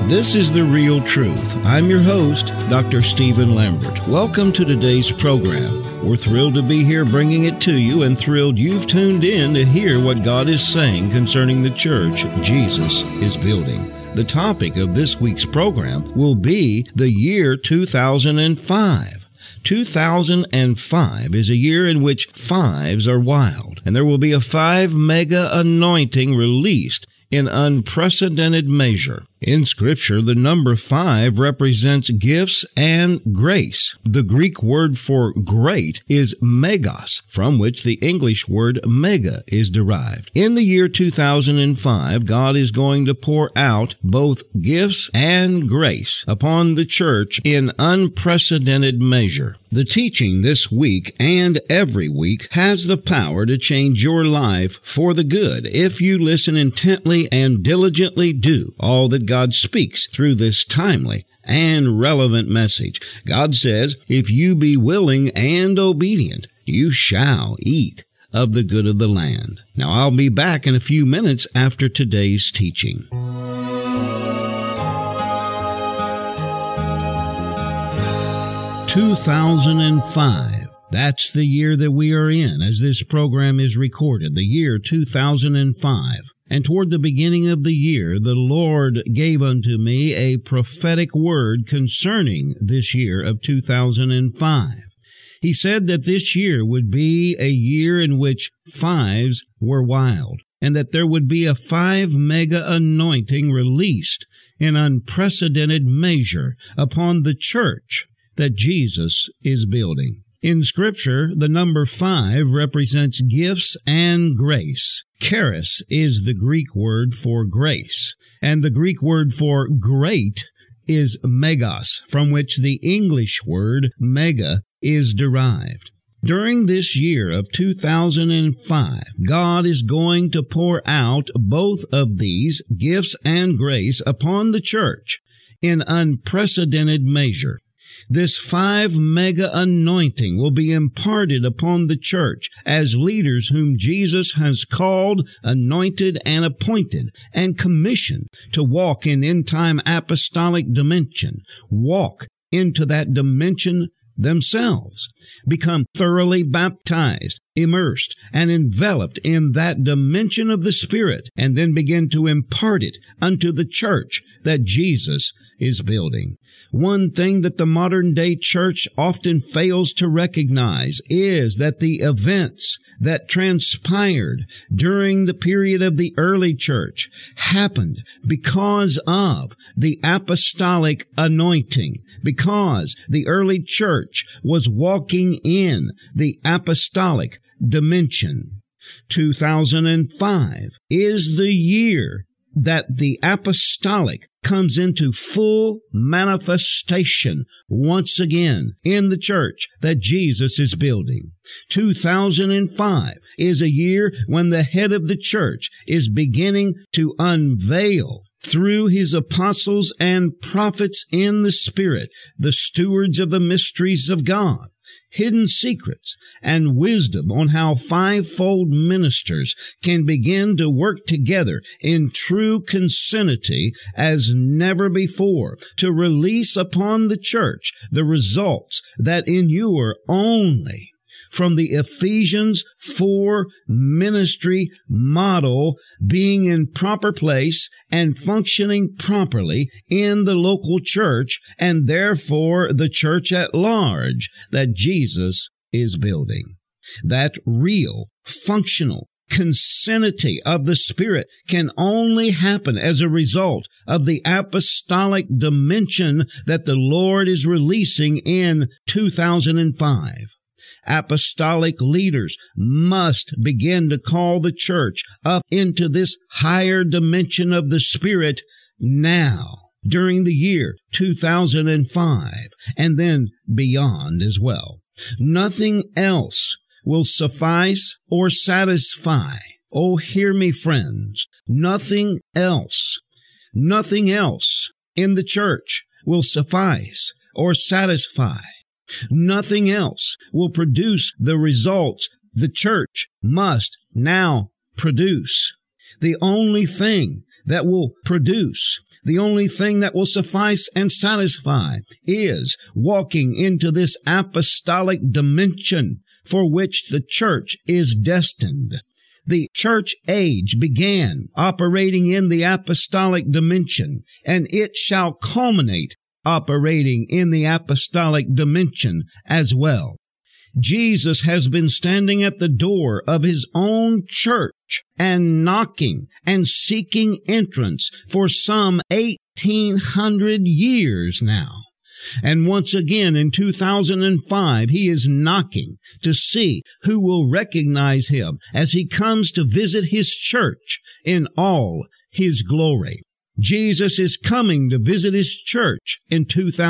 This is The Real Truth. I'm your host, Dr. Stephen Lambert. Welcome to today's program. We're thrilled to be here bringing it to you and thrilled you've tuned in to hear what God is saying concerning the church Jesus is building. The topic of this week's program will be the year 2005. 2005 is a year in which fives are wild, and there will be a 5 mega anointing released in unprecedented measure. In Scripture, the number 5 represents gifts and grace. The Greek word for great is megas, from which the English word mega is derived. In the year 2005, God is going to pour out both gifts and grace upon the church in unprecedented measure. The teaching this week and every week has the power to change your life for the good if you listen intently and diligently do all that God speaks through this timely and relevant message. God says, if you be willing and obedient, you shall eat of the good of the land. Now, I'll be back in a few minutes after today's teaching. 2005. That's the year that we are in as this program is recorded, the year 2005. And toward the beginning of the year, the Lord gave unto me a prophetic word concerning this year of 2005. He said that this year would be a year in which fives were wild, and that there would be a 5 mega anointing released in unprecedented measure upon the church that Jesus is building. In Scripture, the number 5 represents gifts and grace. Charis is the Greek word for grace, and the Greek word for great is megas, from which the English word mega is derived. During this year of 2005, God is going to pour out both of these gifts and grace upon the church in unprecedented measure. This 5 mega anointing will be imparted upon the church as leaders whom Jesus has called, anointed, and appointed, and commissioned to walk in end-time apostolic dimension, walk into that dimension themselves, become thoroughly baptized, immersed, and enveloped in that dimension of the Spirit, and then begin to impart it unto the church that Jesus is building. One thing that the modern-day church often fails to recognize is that the events that transpired during the period of the early church happened because of the apostolic anointing, because the early church was walking in the apostolic dimension. 2005 is the year that the apostolic comes into full manifestation once again in the church that Jesus is building. 2005 is a year when the head of the church is beginning to unveil through his apostles and prophets in the Spirit, the stewards of the mysteries of God, hidden secrets and wisdom on how 5-fold ministers can begin to work together in true consanity as never before to release upon the church the results that inure only from the Ephesians 4 ministry model being in proper place and functioning properly in the local church and therefore the church at large that Jesus is building. That real, functional consanity of the Spirit can only happen as a result of the apostolic dimension that the Lord is releasing in 2005. Apostolic leaders must begin to call the church up into this higher dimension of the Spirit now, during the year 2005, and then beyond as well. Nothing else will suffice or satisfy. Oh, hear me, friends. Nothing else in the church will suffice or satisfy. Nothing else will produce the results the church must now produce. The only thing that will produce The only thing that will suffice and satisfy is walking into this apostolic dimension for which the church is destined. The church age began operating in the apostolic dimension, and it shall culminate operating in the apostolic dimension as well. Jesus has been standing at the door of his own church and knocking and seeking entrance for some 1,800 years now. And once again in 2005, he is knocking to see who will recognize him as he comes to visit his church in all his glory. Jesus is coming to visit his church in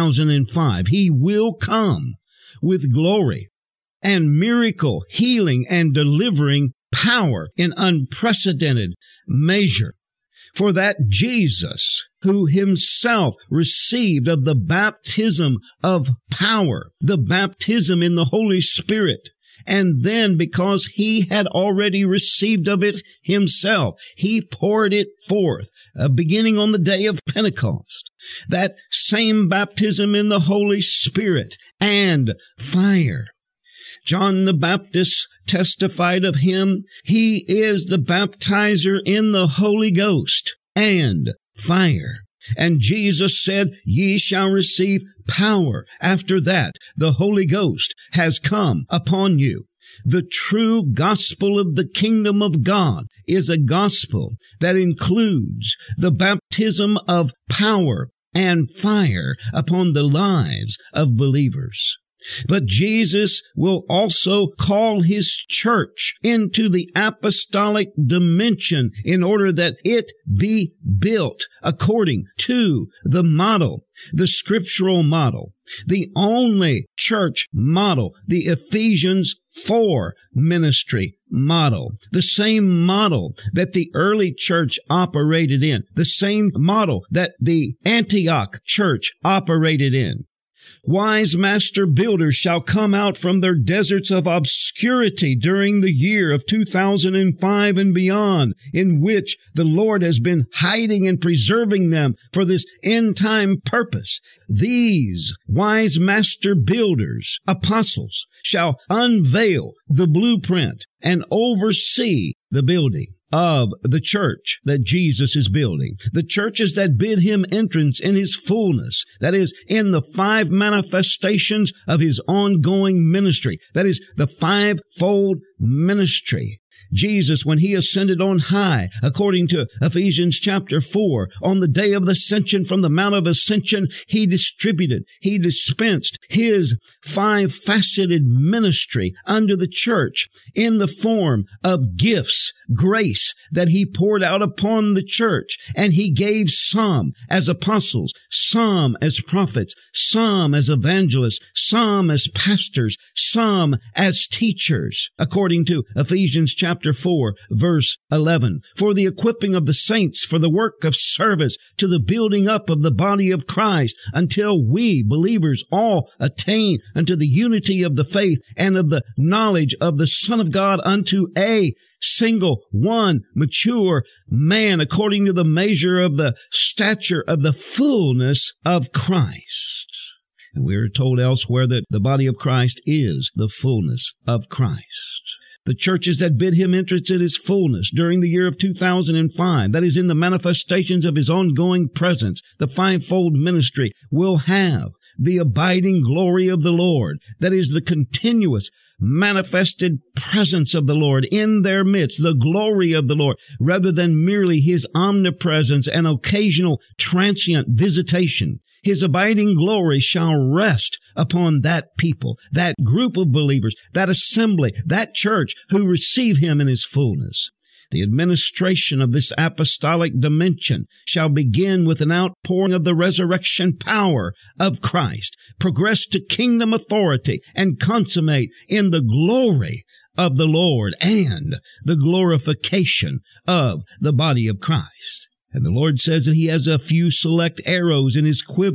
2005. He will come with glory and miracle, healing, and delivering power in unprecedented measure. For that Jesus, who himself received of the baptism of power, the baptism in the Holy Spirit, and then because he had already received of it himself, he poured it forth, beginning on the day of Pentecost. That same baptism in the Holy Spirit and fire. John the Baptist testified of him, he is the baptizer in the Holy Ghost and fire. And Jesus said, ye shall receive power. After that, the Holy Ghost has come upon you. The true gospel of the kingdom of God is a gospel that includes the baptism of power and fire upon the lives of believers. But Jesus will also call his church into the apostolic dimension in order that it be built according to the model, the scriptural model, the only church model, the Ephesians 4 ministry model, the same model that the early church operated in, the same model that the Antioch church operated in. Wise master builders shall come out from their deserts of obscurity during the year of 2005 and beyond, in which the Lord has been hiding and preserving them for this end-time purpose. These wise master builders, apostles, shall unveil the blueprint and oversee the building of the church that Jesus is building. The churches that bid him entrance in his fullness, that is, in the 5 manifestations of his ongoing ministry, that is, the 5-fold ministry. Jesus, when he ascended on high, according to Ephesians chapter 4, on the day of the ascension from the Mount of Ascension, he dispensed his 5-faceted ministry under the church in the form of gifts, grace that he poured out upon the church. And he gave some as apostles, some as prophets, some as evangelists, some as pastors, some as teachers, according to Ephesians chapter 4, verse 11, for the equipping of the saints for the work of service to the building up of the body of Christ, until we, believers, all attain unto the unity of the faith and of the knowledge of the Son of God, unto a single one mature man, according to the measure of the stature of the fullness of Christ. And we are told elsewhere that the body of Christ is the fullness of Christ. The churches that bid him entrance in his fullness during the year of 2005, that is, in the manifestations of his ongoing presence, the 5-fold ministry, will have the abiding glory of the Lord, that is, the continuous manifested presence of the Lord in their midst, the glory of the Lord, rather than merely his omnipresence and occasional transient visitation. His abiding glory shall rest upon that people, that group of believers, that assembly, that church who receive him in his fullness. The administration of this apostolic dimension shall begin with an outpouring of the resurrection power of Christ, progress to kingdom authority, and consummate in the glory of the Lord and the glorification of the body of Christ. And the Lord says that he has a few select arrows in his quiver,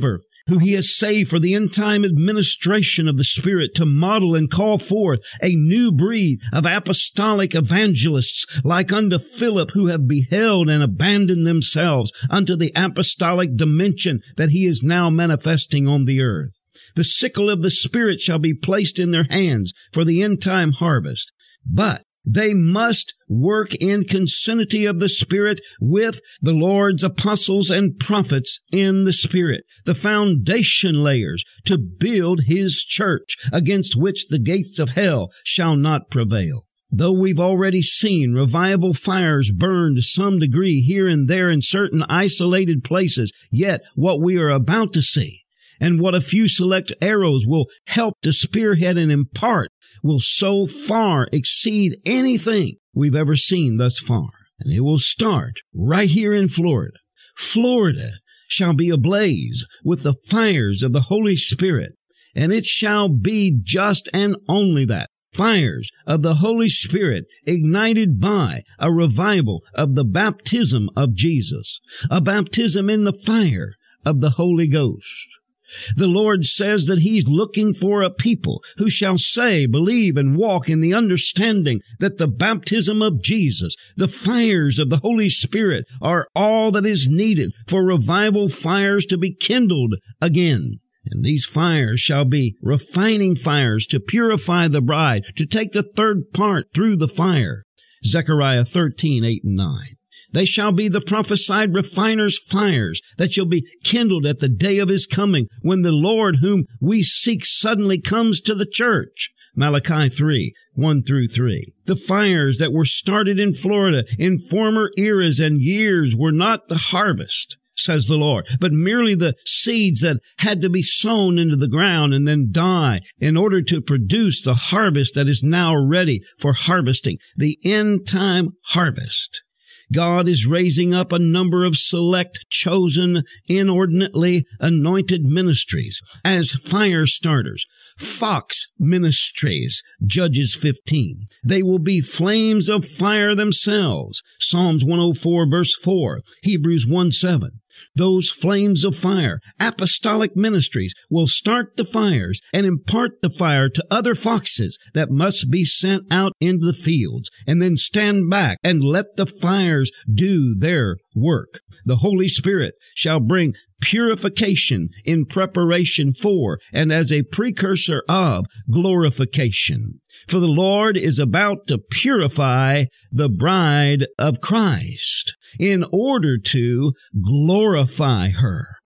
who he has saved for the end-time administration of the Spirit to model and call forth a new breed of apostolic evangelists like unto Philip, who have beheld and abandoned themselves unto the apostolic dimension that he is now manifesting on the earth. The sickle of the Spirit shall be placed in their hands for the end-time harvest. But they must work in consanity of the Spirit with the Lord's apostles and prophets in the Spirit, the foundation layers to build His church, against which the gates of hell shall not prevail. Though we've already seen revival fires burn to some degree here and there in certain isolated places, yet what we are about to see, and what a few select arrows will help to spearhead and impart, will so far exceed anything we've ever seen thus far. And it will start right here in Florida. Florida shall be ablaze with the fires of the Holy Spirit, and it shall be just and only that. Fires of the Holy Spirit ignited by a revival of the baptism of Jesus, a baptism in the fire of the Holy Ghost. The Lord says that He's looking for a people who shall say, believe, and walk in the understanding that the baptism of Jesus, the fires of the Holy Spirit, are all that is needed for revival fires to be kindled again. And these fires shall be refining fires to purify the bride, to take the third part through the fire. Zechariah 13:8-9. They shall be the prophesied refiner's fires that shall be kindled at the day of His coming, when the Lord whom we seek suddenly comes to the church. Malachi 3:1-3. The fires that were started in Florida in former eras and years were not the harvest, says the Lord, but merely the seeds that had to be sown into the ground and then die in order to produce the harvest that is now ready for harvesting, the end-time harvest. God is raising up a number of select, chosen, inordinately anointed ministries as fire starters. Fox Ministries, Judges 15. They will be flames of fire themselves. Psalms 104:4, Hebrews 1:7. Those flames of fire, apostolic ministries, will start the fires and impart the fire to other foxes that must be sent out into the fields, and then stand back and let the fires do their work. The Holy Spirit shall bring purification in preparation for and as a precursor of glorification. For the Lord is about to purify the bride of Christ in order to glorify her.